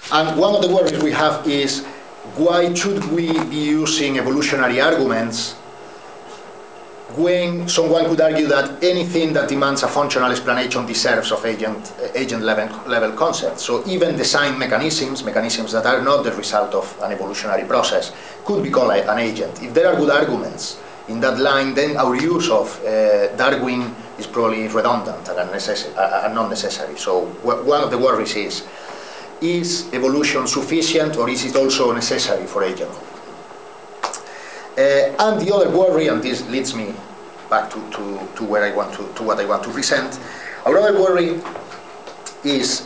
And one of the worries we have is, why should we be using evolutionary arguments when someone could argue that anything that demands a functional explanation deserves of agent level concepts? So even design mechanisms that are not the result of an evolutionary process, could be called an agent. If there are good arguments in that line, then our use of Darwin is probably redundant and not necessary. So one of the worries is evolution sufficient, or is it also necessary for agency? And the other worry, and this leads me back to what I want to present. Our other worry is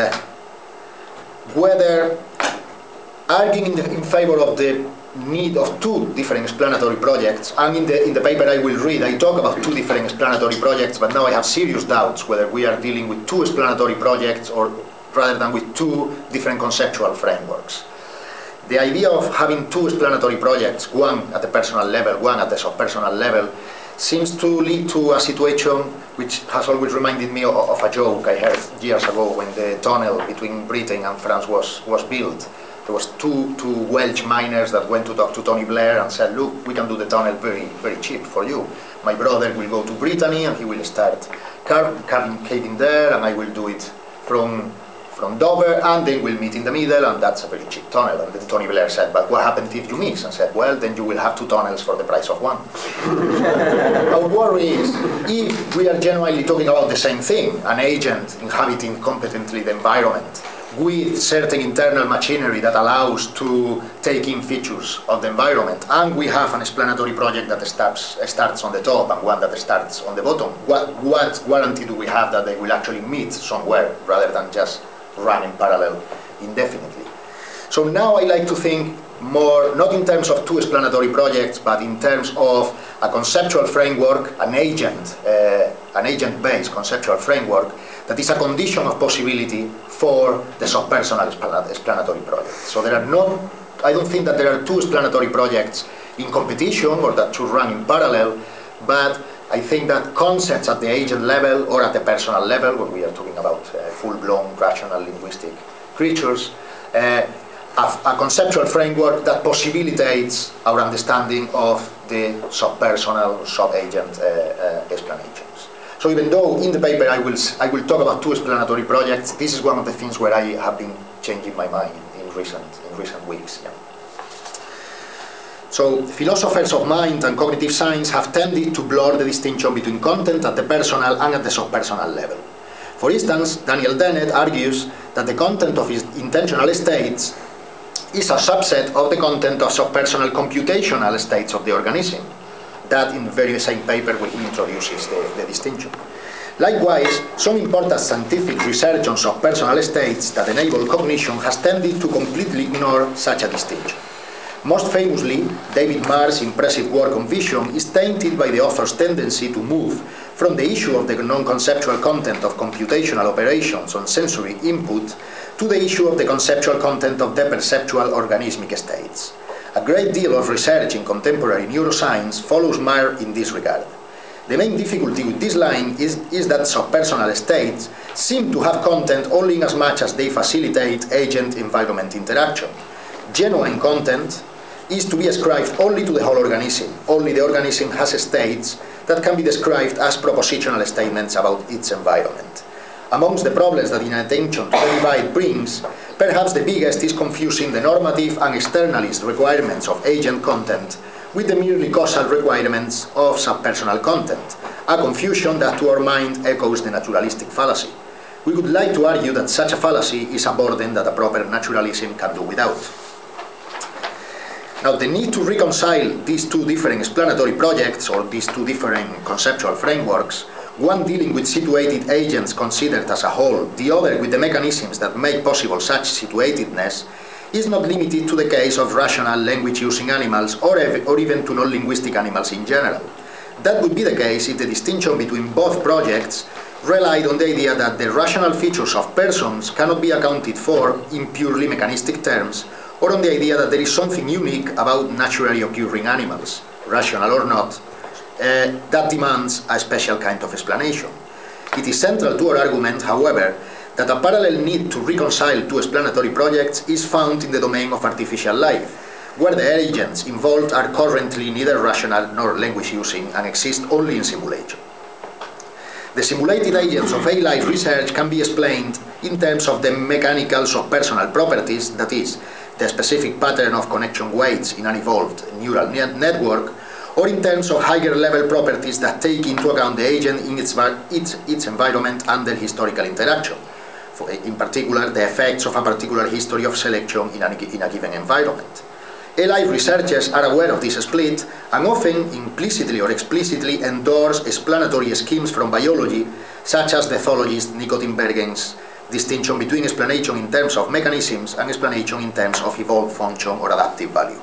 whether arguing in favor of the need of two different explanatory projects, and in the paper I will read, I talk about two different explanatory projects, but now I have serious doubts whether we are dealing with two explanatory projects or rather than with two different conceptual frameworks. The idea of having two explanatory projects, one at the personal level, one at the subpersonal level, seems to lead to a situation which has always reminded me of a joke I heard years ago when the tunnel between Britain and France was built. There was two Welsh miners that went to talk to Tony Blair and said, look, we can do the tunnel very, very cheap for you. My brother will go to Brittany and he will start caving there, and I will do it from Dover, and then we'll meet in the middle, and that's a very cheap tunnel. And then Tony Blair said, but what happens if you miss? And said, well, then you will have two tunnels for the price of one. Our worry is, if we are genuinely talking about the same thing, an agent inhabiting competently the environment, with certain internal machinery that allows to take in features of the environment, and we have an explanatory project that starts on the top and one that starts on the bottom, what guarantee do we have that they will actually meet somewhere, rather than just run in parallel indefinitely? So now I like to think more, not in terms of two explanatory projects, but in terms of a conceptual framework, an agent-based conceptual framework that is a condition of possibility for the subpersonal explanatory project. So there are I don't think that there are two explanatory projects in competition or that should run in parallel, but I think that concepts at the agent level or at the personal level, when we are talking about full-blown rational linguistic creatures, a conceptual framework that possibilitates our understanding of the subpersonal, sub-agent explanations. So even though in the paper I will talk about two explanatory projects, this is one of the things where I have been changing my mind in recent weeks. Yeah. So philosophers of mind and cognitive science have tended to blur the distinction between content at the personal and at the subpersonal level. For instance, Daniel Dennett argues that the content of his intentional states is a subset of the content of subpersonal computational states of the organism. That in the very same paper where he introduces the distinction. Likewise, some important scientific research on subpersonal states that enable cognition has tended to completely ignore such a distinction. Most famously, David Marr's impressive work on vision is tainted by the author's tendency to move from the issue of the non-conceptual content of computational operations on sensory input to the issue of the conceptual content of the perceptual organismic states. A great deal of research in contemporary neuroscience follows Marr in this regard. The main difficulty with this line is that subpersonal states seem to have content only in as much as they facilitate agent-environment interaction. Genuine content is to be ascribed only to the whole organism. Only the organism has states that can be described as propositional statements about its environment. Amongst the problems that inattention to the divide brings, perhaps the biggest is confusing the normative and externalist requirements of agent content with the merely causal requirements of subpersonal content, a confusion that to our mind echoes the naturalistic fallacy. We would like to argue that such a fallacy is a burden that a proper naturalism can do without. Now, the need to reconcile these two different explanatory projects, or these two different conceptual frameworks, one dealing with situated agents considered as a whole, the other with the mechanisms that make possible such situatedness, is not limited to the case of rational language-using animals or even to non-linguistic animals in general. That would be the case if the distinction between both projects relied on the idea that the rational features of persons cannot be accounted for in purely mechanistic terms, or on the idea that there is something unique about naturally occurring animals, rational or not, that demands a special kind of explanation. It is central to our argument, however, that a parallel need to reconcile two explanatory projects is found in the domain of artificial life, where the agents involved are currently neither rational nor language-using and exist only in simulation. The simulated agents of AI-life research can be explained in terms of the mechanical subpersonal properties, that is, the specific pattern of connection weights in an evolved neural network, or in terms of higher-level properties that take into account the agent in its environment and their historical interaction. In particular, the effects of a particular history of selection in a given environment. AI researchers are aware of this split and often implicitly or explicitly endorse explanatory schemes from biology, such as the ethologist Nico Tinbergen's distinction between explanation in terms of mechanisms and explanation in terms of evolved function or adaptive value.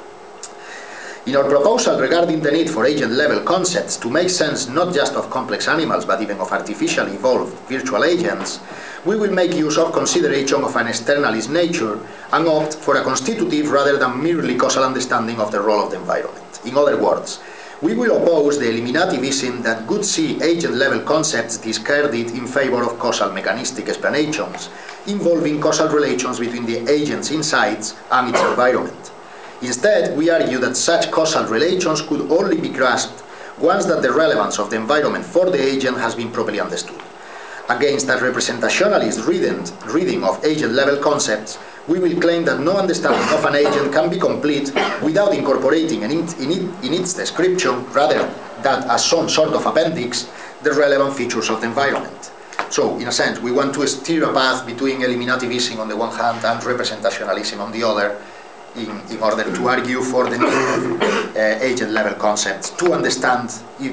In our proposal regarding the need for agent-level concepts to make sense not just of complex animals but even of artificially evolved virtual agents, we will make use of consideration of an externalist nature and opt for a constitutive rather than merely causal understanding of the role of the environment. In other words, we will oppose the eliminativism that would see agent-level concepts discarded in favor of causal mechanistic explanations, involving causal relations between the agent's insights and its environment. Instead, we argue that such causal relations could only be grasped once that the relevance of the environment for the agent has been properly understood. Against a representationalist reading of agent-level concepts, we will claim that no understanding of an agent can be complete without incorporating in its description, rather than as some sort of appendix, the relevant features of the environment. So, in a sense, we want to steer a path between eliminativism on the one hand and representationalism on the other, in order to argue for the need of agent-level concepts to understand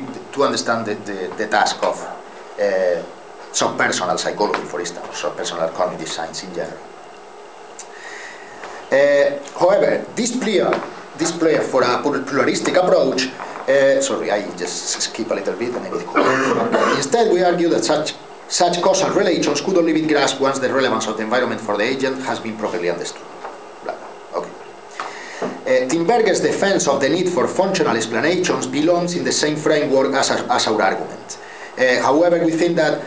the task of subpersonal psychology, for instance, subpersonal cognitive science in general. However, this plea for a pluralistic approach, sorry, I just skip a little bit and instead we argue that such causal relations could only be grasped once the relevance of the environment for the agent has been properly understood. Tinbergen's defense of the need for functional explanations belongs in the same framework as our argument. However, we think that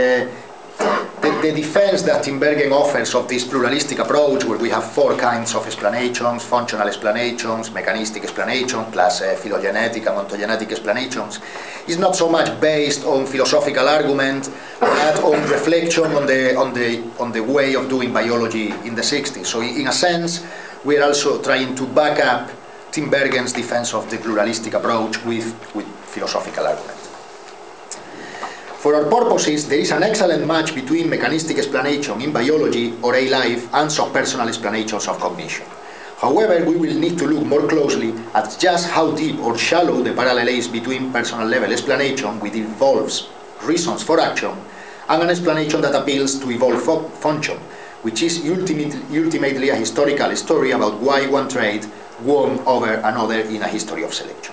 the defense that Tinbergen offers of this pluralistic approach, where we have four kinds of explanations, functional explanations, mechanistic explanations, plus phylogenetic and ontogenetic explanations, is not so much based on philosophical argument, but on reflection on the way of doing biology in the 60s. So in a sense, we are also trying to back up Tinbergen's defense of the pluralistic approach with philosophical argument. For our purposes, there is an excellent match between mechanistic explanation in biology or A-life and subpersonal explanations of cognition. However, we will need to look more closely at just how deep or shallow the parallel is between personal level explanation, which involves reasons for action, and an explanation that appeals to evolved function, which is ultimately a historical story about why one trait won over another in a history of selection.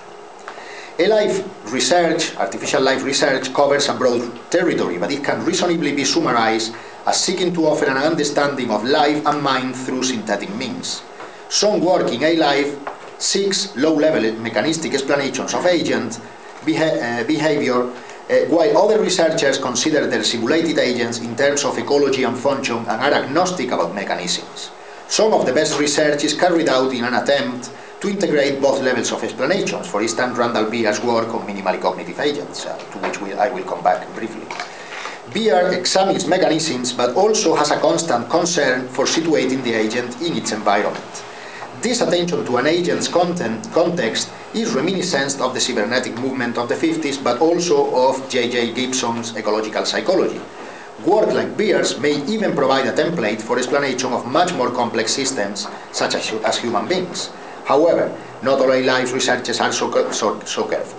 A-life research, artificial life research, covers a broad territory, but it can reasonably be summarized as seeking to offer an understanding of life and mind through synthetic means. Some work in A-life seeks low-level mechanistic explanations of agent behavior, while other researchers consider their simulated agents in terms of ecology and function and are agnostic about mechanisms. Some of the best research is carried out in an attempt to integrate both levels of explanations, for instance, Randall Beer's work on minimally cognitive agents, to which I will come back briefly. Beer examines mechanisms, but also has a constant concern for situating the agent in its environment. This attention to an agent's context is reminiscent of the cybernetic movement of the 50s, but also of J.J. Gibson's ecological psychology. Work like Beer's may even provide a template for explanation of much more complex systems, such as human beings. However, not all A-life researchers are so careful.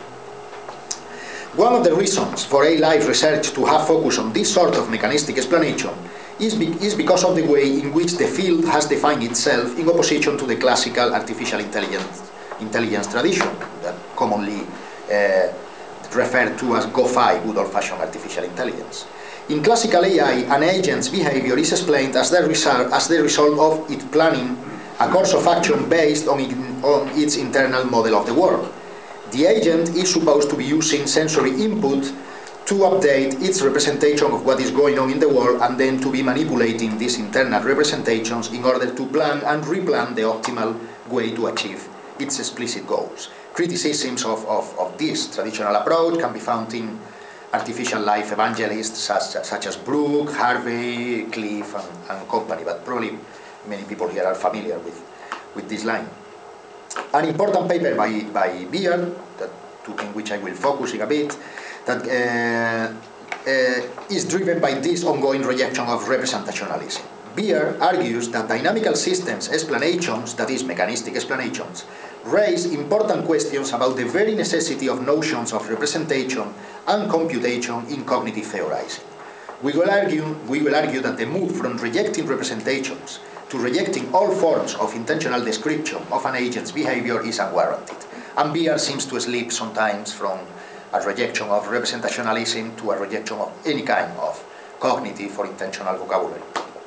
One of the reasons for A-life research to have focus on this sort of mechanistic explanation is because of the way in which the field has defined itself in opposition to the classical artificial intelligence tradition, that commonly referred to as GOFAI, good old-fashioned artificial intelligence. In classical AI, an agent's behavior is explained as the result of it planning a course of action based on its internal model of the world. The agent is supposed to be using sensory input to update its representation of what is going on in the world, and then to be manipulating these internal representations in order to plan and replan the optimal way to achieve its explicit goals. Criticisms of this traditional approach can be found in artificial life evangelists such as Brooke, Harvey, Cliff, and company, but probably many people here are familiar with this line. An important paper by Beard, in which I will focus in a bit, that is driven by this ongoing rejection of representationalism. Beard argues that dynamical systems explanations, that is, mechanistic explanations, raise important questions about the very necessity of notions of representation and computation in cognitive theorizing. We will argue that the move from rejecting representations to rejecting all forms of intentional description of an agent's behavior is unwarranted, and Beard seems to slip sometimes from a rejection of representationalism to a rejection of any kind of cognitive or intentional vocabulary.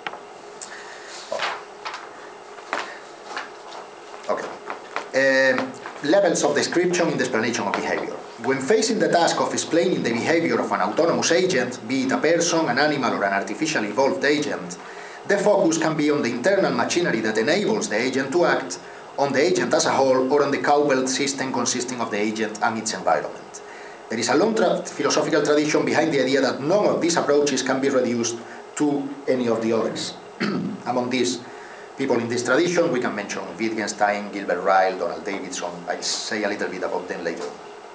Okay. Levels of description in the explanation of behavior. When facing the task of explaining the behavior of an autonomous agent, be it a person, an animal, or an artificially evolved agent, the focus can be on the internal machinery that enables the agent to act, on the agent as a whole, or on the cowbell system consisting of the agent and its environment. There is a long philosophical tradition behind the idea that none of these approaches can be reduced to any of the others. Among these people in this tradition, we can mention Wittgenstein, Gilbert Ryle, Donald Davidson. I'll say a little bit about them later.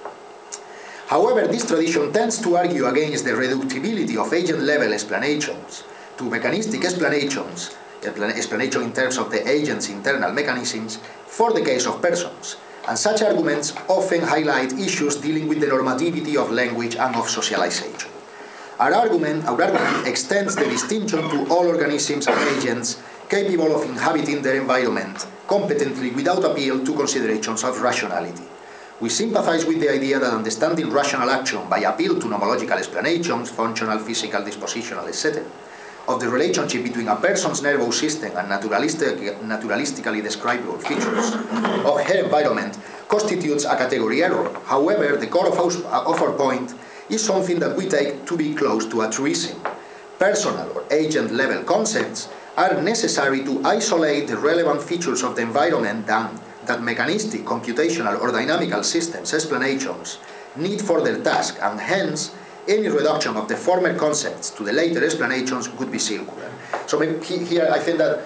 However, this tradition tends to argue against the reducibility of agent-level explanations to mechanistic explanations, explanation in terms of the agent's internal mechanisms, for the case of persons. And such arguments often highlight issues dealing with the normativity of language and of socialization. Our argument extends the distinction to all organisms and agents capable of inhabiting their environment competently without appeal to considerations of rationality. We sympathize with the idea that understanding rational action by appeal to nomological explanations, functional, physical, dispositional, etc., of the relationship between a person's nervous system and naturalistically describable features of her environment constitutes a category error. However, the core of our point is something that we take to be close to a truism. Personal or agent-level concepts are necessary to isolate the relevant features of the environment that mechanistic, computational, or dynamical systems explanations need for their task, and hence any reduction of the former concepts to the later explanations would be circular. So here I think that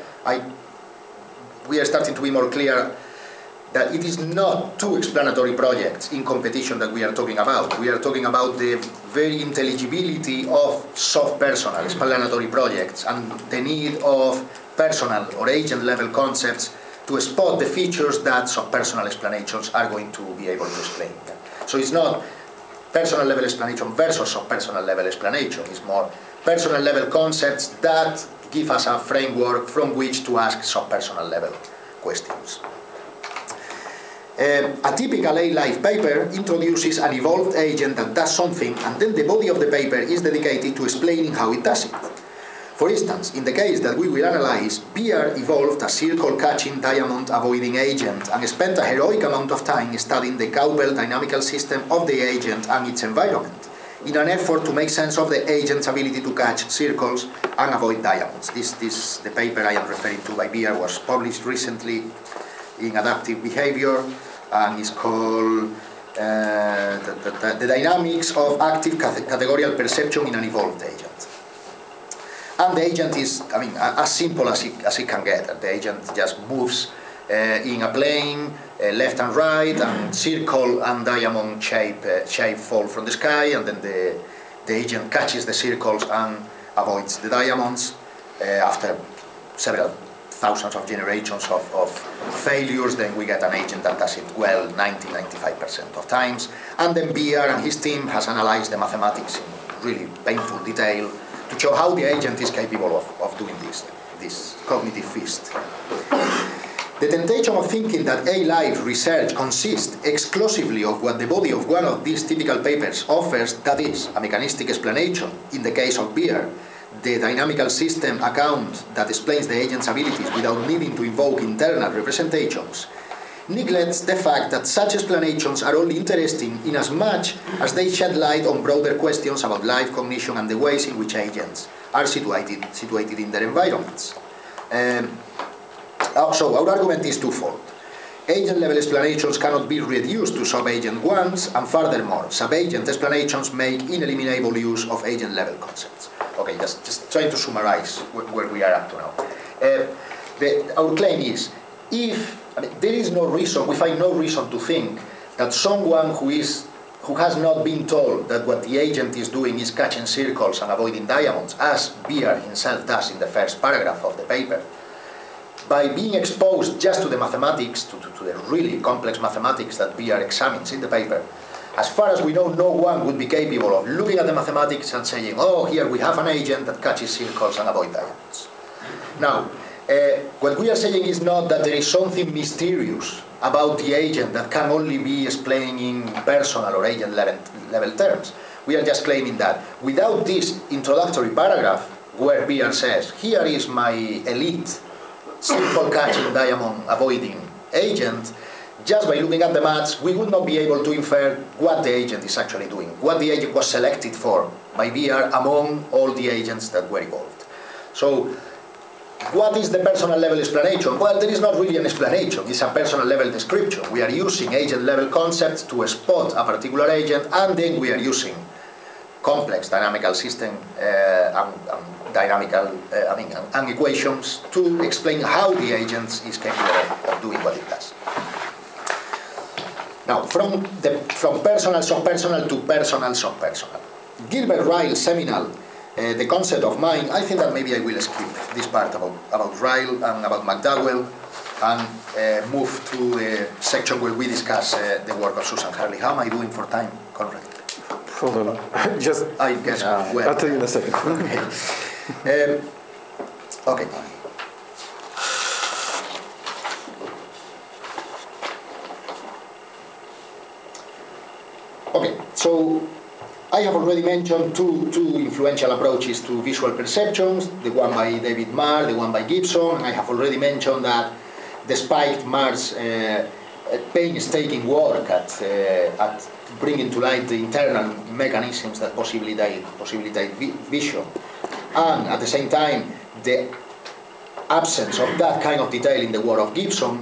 we are starting to be more clear that it is not two explanatory projects in competition that we are talking about. We are talking about the very intelligibility of soft-personal explanatory projects and the need of personal or agent-level concepts to spot the features that soft-personal explanations are going to be able to explain. So it's not personal level explanation versus soft-personal level explanation. It's more personal level concepts that give us a framework from which to ask soft-personal level questions. A typical A-Life paper introduces an evolved agent that does something, and then the body of the paper is dedicated to explaining how it does it. For instance, in the case that we will analyze, Beard evolved a circle-catching, diamond-avoiding agent and spent a heroic amount of time studying the cowbell dynamical system of the agent and its environment, in an effort to make sense of the agent's ability to catch circles and avoid diamonds. The paper I am referring to by Beard was published recently in Adaptive Behavior, and is called the Dynamics of Active Categorical Perception in an Evolved Agent. And the agent is, as simple as it can get. The agent just moves in a plane, left and right, and circle and diamond shape fall from the sky, and then the agent catches the circles and avoids the diamonds after several thousands of generations of failures. Then we get an agent that does it well 90-95% of times. And then Beard and his team has analyzed the mathematics in really painful detail to show how the agent is capable of doing this cognitive feast. The temptation of thinking that A-Life research consists exclusively of what the body of one of these typical papers offers, that is, a mechanistic explanation, in the case of Beard, the dynamical system account that explains the agent's abilities without needing to invoke internal representations, neglects the fact that such explanations are only interesting in as much as they shed light on broader questions about life, cognition, and the ways in which agents are situated in their environments. So our argument is twofold. Agent-level explanations cannot be reduced to sub-agent ones, and furthermore, sub-agent explanations make ineliminable use of agent-level concepts. Okay, just trying to summarize where we are up to now. Our claim is, there is no reason, we find no reason to think that someone who has not been told that what the agent is doing is catching circles and avoiding diamonds, as Beer himself does in the first paragraph of the paper, by being exposed just to the mathematics, to the really complex mathematics that Beer examines in the paper, as far as we know, no one would be capable of looking at the mathematics and saying, oh, here we have an agent that catches circles and avoids diamonds. Now, what we are saying is not that there is something mysterious about the agent that can only be explained in personal or agent level terms. We are just claiming that without this introductory paragraph where Beer says, here is my elite simple catching diamond avoiding agent, just by looking at the maths, we would not be able to infer what the agent is actually doing, what the agent was selected for by Beer among all the agents that were involved. So, what is the personal level explanation? Well, there is not really an explanation, it's a personal level description. We are using agent level concepts to spot a particular agent, and then we are using complex dynamical system and equations to explain how the agent is capable of doing what it does. Now, from personal subpersonal to personal subpersonal. Gilbert Ryle's seminal The Concept of Mind, I think that maybe I will skip this part about Ryle and about McDowell and move to the section where we discuss the work of Susan Harley. How am I doing for time, Conrad? Hold on. I guess well. I'll tell you in a second. Okay. Okay, so I have already mentioned two influential approaches to visual perceptions, the one by David Marr, the one by Gibson, and I have already mentioned that despite Marr's painstaking work at bringing to light the internal mechanisms that possibilitate vision, and at the same time the absence of that kind of detail in the work of Gibson,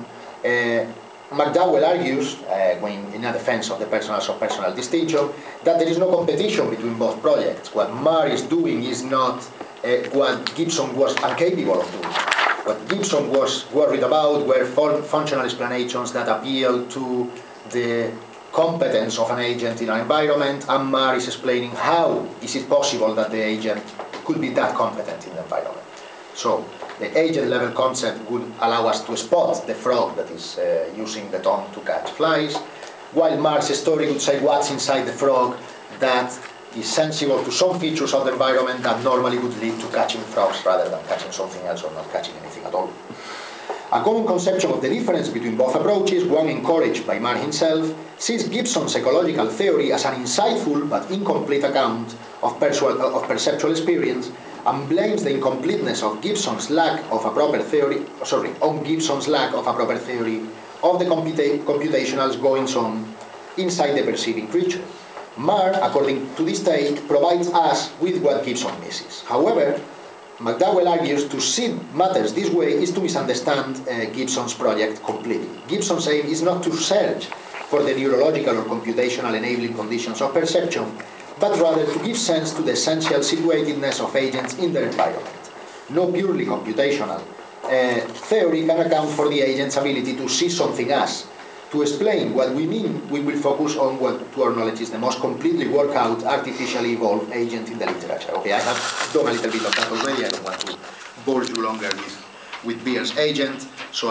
McDowell argues, in a defense of the personal-subpersonal distinction, that there is no competition between both projects. What Marr is doing is not what Gibson was incapable of doing. What Gibson was worried about were functional explanations that appeal to the competence of an agent in an environment, and Marr is explaining how is it possible that the agent could be that competent in the environment. So, the agent-level concept would allow us to spot the frog that is using the tongue to catch flies, while Marr's story would say what's inside the frog that is sensible to some features of the environment that normally would lead to catching frogs rather than catching something else or not catching anything at all. A common conception of the difference between both approaches, one encouraged by Marr himself, sees Gibson's ecological theory as an insightful but incomplete account of perceptual experience, and blames the incompleteness of Gibson's lack of a proper theory, on Gibson's lack of a proper theory of the computational goings-on inside the perceiving creature. Marr, according to this take, provides us with what Gibson misses. However, McDowell argues to see matters this way is to misunderstand Gibson's project completely. Gibson's aim is not to search for the neurological or computational enabling conditions of perception, but rather to give sense to the essential situatedness of agents in their environment. No purely computational theory can account for the agent's ability to see something as. To explain what we mean, we will focus on what, to our knowledge, is the most completely worked out, artificially evolved agent in the literature. Okay, I have done a little bit of that already. I don't want to bore you longer with Beer's agent, so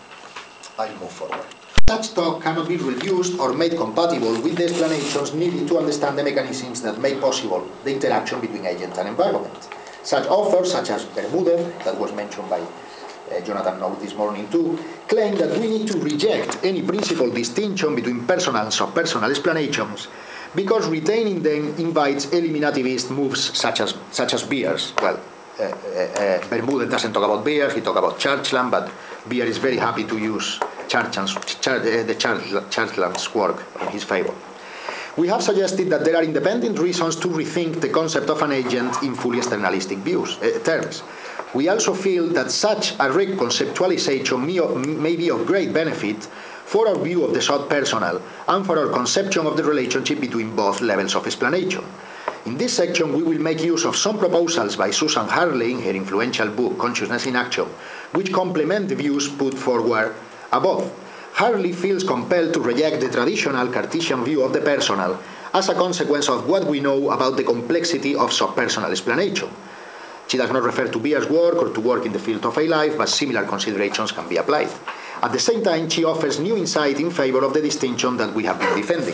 I'll move forward. Such talk cannot be reduced or made compatible with the explanations needed to understand the mechanisms that make possible the interaction between agent and environment. Such authors, such as Bermúdez, that was mentioned by Jonathan Note this morning too, claim that we need to reject any principal distinction between personal and subpersonal explanations because retaining them invites eliminativist moves such as Beer's. Well, Bermúdez doesn't talk about Beer, he talks about Churchland, but Beer is very happy to use Chartland's work in his favor. We have suggested that there are independent reasons to rethink the concept of an agent in fully externalistic terms. We also feel that such a reconceptualization may be of great benefit for our view of the subpersonal and for our conception of the relationship between both levels of explanation. In this section, we will make use of some proposals by Susan Hartley in her influential book Consciousness in Action, which complement the views put forward above. Hartley feels compelled to reject the traditional Cartesian view of the personal as a consequence of what we know about the complexity of subpersonal explanation. She does not refer to Beer's work or to work in the field of A-Life, but similar considerations can be applied. At the same time, she offers new insight in favor of the distinction that we have been defending.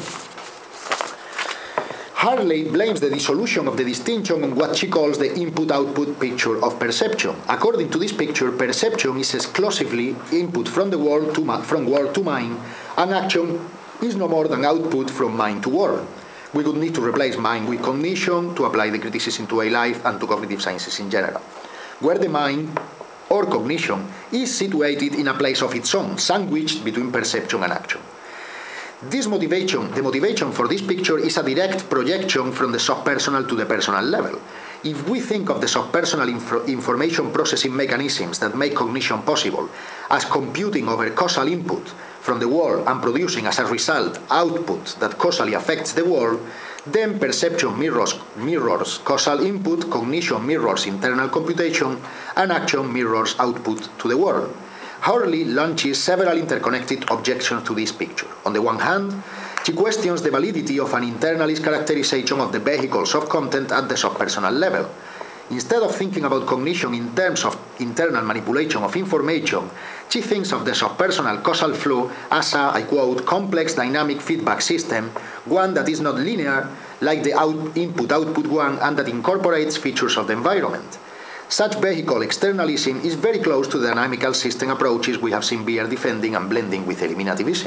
Hartley blames the dissolution of the distinction on what she calls the input-output picture of perception. According to this picture, perception is exclusively input from the world to mind, and action is no more than output from mind to world. We would need to replace mind with cognition to apply the criticism to A-Life and to cognitive sciences in general, where the mind or cognition is situated in a place of its own, sandwiched between perception and action. The motivation for this picture is a direct projection from the subpersonal to the personal level. If we think of the subpersonal information processing mechanisms that make cognition possible as computing over causal input from the world and producing as a result output that causally affects the world, then perception mirrors causal input, cognition mirrors internal computation, and action mirrors output to the world. Hartley launches several interconnected objections to this picture. On the one hand, she questions the validity of an internalist characterization of the vehicles of content at the subpersonal level. Instead of thinking about cognition in terms of internal manipulation of information, she thinks of the subpersonal causal flow as a, I quote, complex dynamic feedback system, one that is not linear, like the input-output one, and that incorporates features of the environment. Such vehicle externalism is very close to the dynamical system approaches we have seen Beer defending and blending with eliminativism.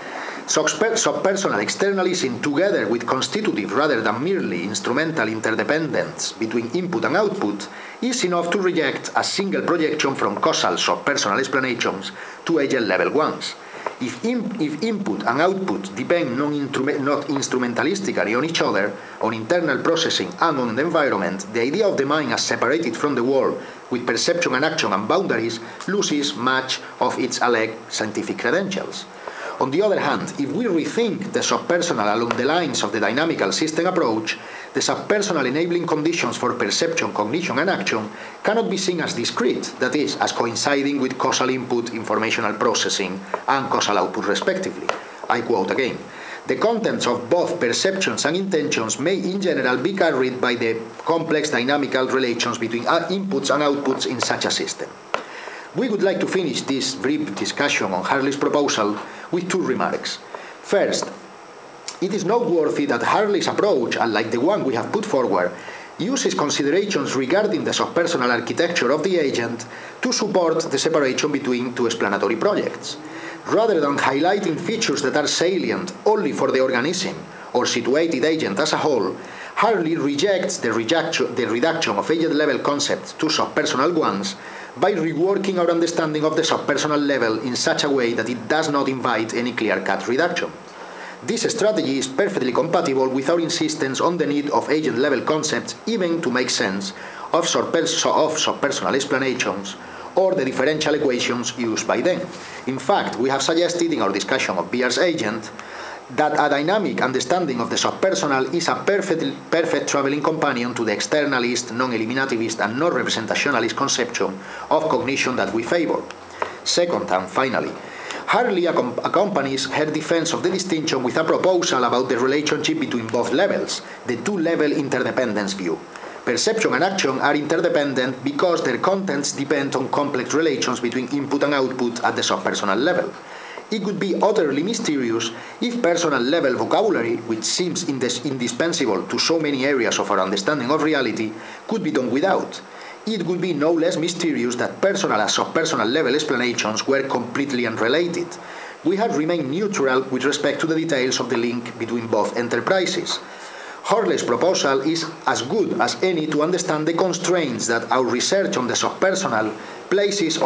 Subpersonal externalism, together with constitutive rather than merely instrumental interdependence between input and output, is enough to reject a single projection from causal subpersonal explanations to agent-level ones. If input and output depend not instrumentalistically on each other, on internal processing and on the environment, the idea of the mind as separated from the world with perception and action and boundaries loses much of its alleged scientific credentials. On the other hand, if we rethink the subpersonal along the lines of the dynamical system approach, the subpersonal enabling conditions for perception, cognition, and action cannot be seen as discrete, that is, as coinciding with causal input, informational processing, and causal output respectively. I quote again, "The contents of both perceptions and intentions may in general be carried by the complex dynamical relations between inputs and outputs in such a system." We would like to finish this brief discussion on Hartley's proposal with two remarks. First, it is noteworthy that Hartley's approach, unlike the one we have put forward, uses considerations regarding the subpersonal architecture of the agent to support the separation between two explanatory projects. Rather than highlighting features that are salient only for the organism or situated agent as a whole, Hartley rejects the reduction of agent-level concepts to subpersonal ones by reworking our understanding of the subpersonal level in such a way that it does not invite any clear-cut reduction. This strategy is perfectly compatible with our insistence on the need of agent-level concepts even to make sense of subpersonal explanations or the differential equations used by them. In fact, we have suggested in our discussion of Beer's agent that a dynamic understanding of the subpersonal is a perfect traveling companion to the externalist, non-eliminativist, and non-representationalist conception of cognition that we favor. Second, and finally, Hartley accompanies her defense of the distinction with a proposal about the relationship between both levels, the two-level interdependence view. Perception and action are interdependent because their contents depend on complex relations between input and output at the subpersonal level. It would be utterly mysterious if personal-level vocabulary, which seems indispensable to so many areas of our understanding of reality, could be done without. It would be no less mysterious that personal and subpersonal level explanations were completely unrelated. We have remained neutral with respect to the details of the link between both enterprises. Hartley's proposal is as good as any to understand the constraints that our research on the subpersonal places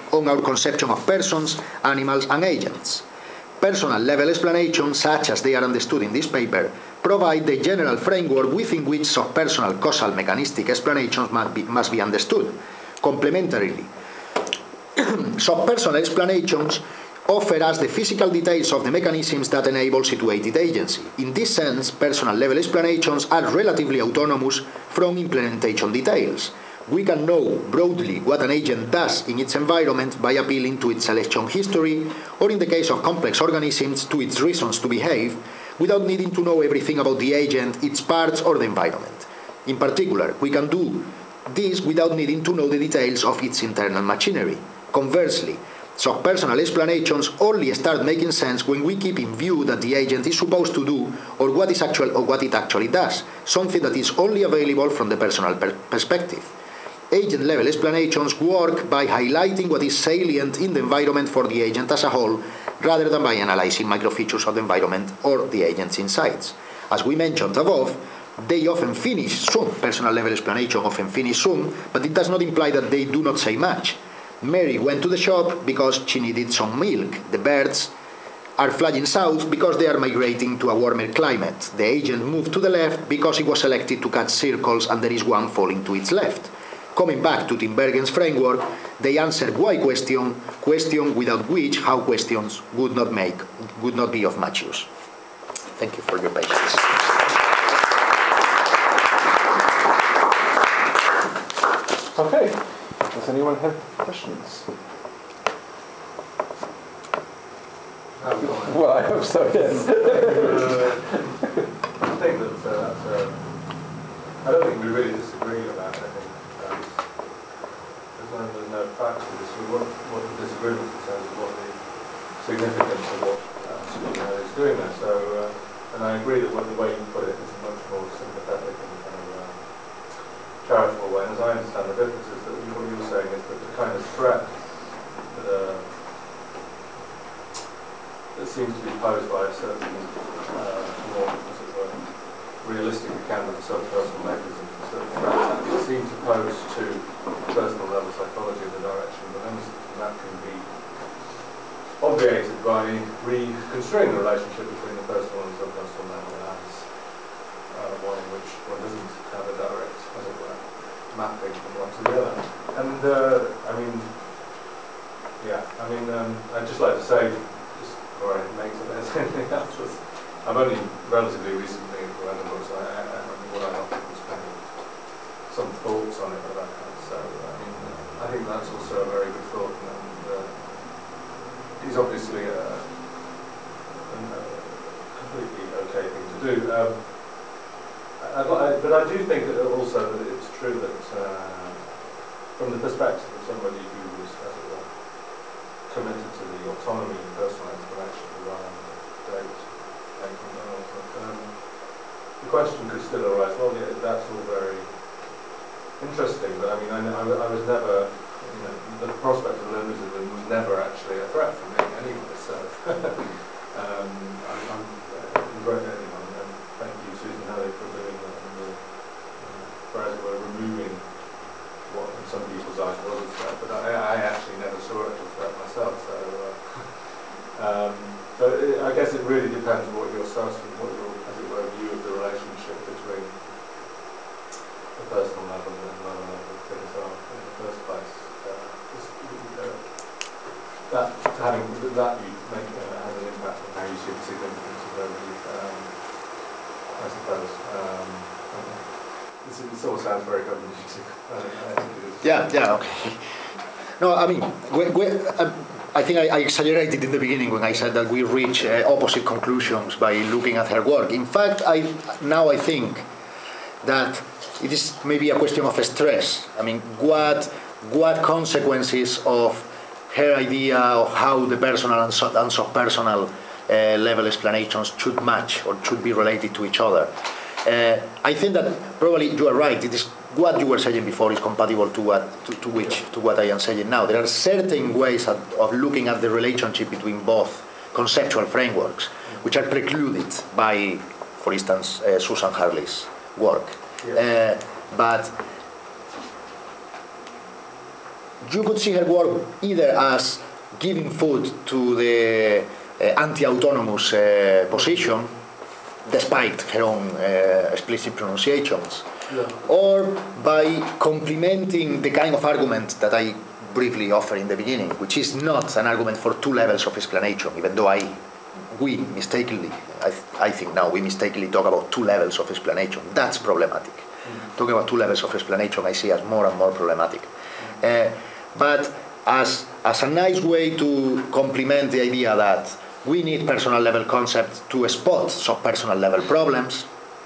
on our conception of persons, animals, and agents. Personal level explanations, such as they are understood in this paper, provide the general framework within which subpersonal causal mechanistic explanations must be understood. Complementarily, subpersonal explanations offer us the physical details of the mechanisms that enable situated agency. In this sense, personal level explanations are relatively autonomous from implementation details. We can know broadly what an agent does in its environment by appealing to its selection history, or in the case of complex organisms, to its reasons to behave, without needing to know everything about the agent, its parts, or the environment. In particular, we can do this without needing to know the details of its internal machinery. Conversely, subpersonal explanations only start making sense when we keep in view that the agent is supposed to do or what it actually does, something that is only available from the personal perspective. Agent-level explanations work by highlighting what is salient in the environment for the agent as a whole, rather than by analyzing microfeatures of the environment or the agent's insights. As we mentioned above, they often finish soon. Personal-level explanations often finish soon, but it does not imply that they do not say much. Mary went to the shop because she needed some milk. The birds are flying south because they are migrating to a warmer climate. The agent moved to the left because he was selected to catch circles and there is one falling to its left. Coming back to Tinbergen's framework, they answer why question without which how questions would not be of much use. Thank you for your patience. Okay. Does anyone have questions? Well, I hope so, yes. I think that I don't think we really disagree about it. I think there's no fact to this. What the disagreement in terms of what the significance of what is doing there. So, and I agree that the way you put it is a much more sympathetic and kind of charitable way. And as I understand the difference is that what you're saying is that the kind of threat that seems to be posed by a certain more, as it were, realistic account of the subpersonal mechanism, certain threats that seem to pose to personal level psychology in the direction of an instance, and that can be obviated by reconstruing the relationship between the personal and subpersonal level as one in which one doesn't have a direct, as it were, mapping from one to the other. And I'd just like to say, before I make anything else, I've only relatively recently read the books. What I often was spending some thoughts on it about that. So I think that's also a very good thought, and it's obviously a completely okay thing to do. But I do think that also that it's true that from the perspective of somebody who was, as it were, committed to the autonomy and personal explanation around date, the question could still arise, well, yeah, that's all very interesting, but I was never, the prospect of elitism was never actually a threat for me anyway, so I'm great anyway, and thank you, Susan Halley, for doing that, and for, as it were, removing what in some people's eyes was a threat, but I actually never saw it as a threat myself, so I guess it really depends what your source and what your, as it were, view of the relationship between the personal level and the lower level of things are in the first place. That you make has an impact on how you see the significance of everything, I suppose. This all sounds very cognitive. Yeah, okay. No, I mean, I think I exaggerated in the beginning when I said that we reach opposite conclusions by looking at her work. In fact, now I think that it is maybe a question of stress. I mean, what consequences of her idea of how the personal and subpersonal level explanations should match or should be related to each other. I think that probably you are right. It is what you were saying before is compatible to what I am saying now. There are certain ways of looking at the relationship between both conceptual frameworks, which are precluded by, for instance, Susan Harley's work. Yeah. But you could see her work either as giving food to the anti-autonomous position, despite her own explicit pronunciations, or by complementing the kind of argument that I briefly offered in the beginning, which is not an argument for two levels of explanation, even though we mistakenly talk about two levels of explanation. That's problematic. Talking about two levels of explanation I see as more and more problematic. But as a nice way to complement the idea that we need personal level concepts to spot sub-personal level problems.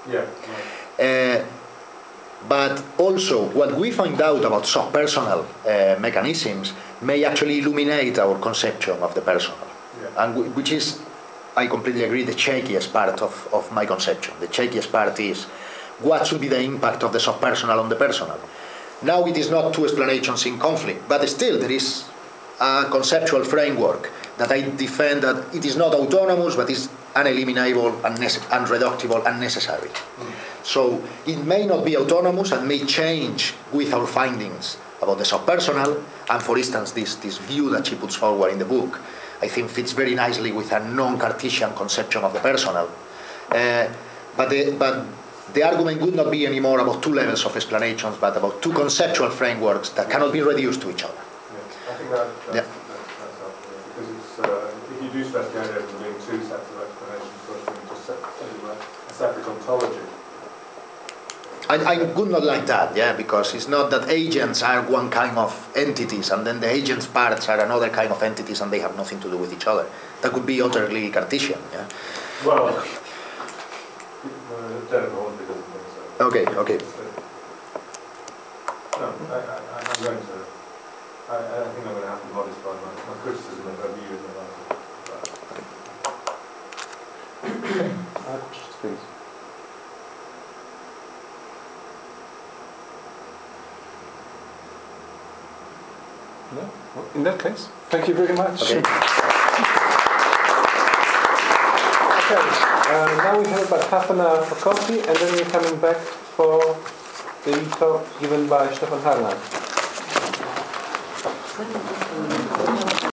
But also, what we find out about sub-personal mechanisms may actually illuminate our conception of the personal, and which is, I completely agree, the shakiest part of my conception. The shakiest part is what should be the impact of the sub-personal on the personal. Now it is not two explanations in conflict, but still there is a conceptual framework that I defend that it is not autonomous, but is uneliminable, unreductible, unnecessary. So it may not be autonomous and may change with our findings about the subpersonal, and for instance this view that she puts forward in the book I think fits very nicely with a non-Cartesian conception of the personal. But the argument would not be anymore about two levels of explanations, but about two conceptual frameworks that cannot be reduced to each other. I think that's helpful, because it's, if you do stress the idea of there being two sets of explanations, sort of being just a separate ontology. I would not like that, because it's not that agents are one kind of entities and then the agents' parts are another kind of entities and they have nothing to do with each other. That could be utterly Cartesian, Well, Jennifer Hornsby doesn't think so. Okay. No, I'm going to. I think I'm going to have to modify my criticism of her view in the Questions, please. No? Well, in that case, thank you very much. Okay. Now we have about half an hour for coffee, and then we're coming back for the talk given by Stefan Harnack.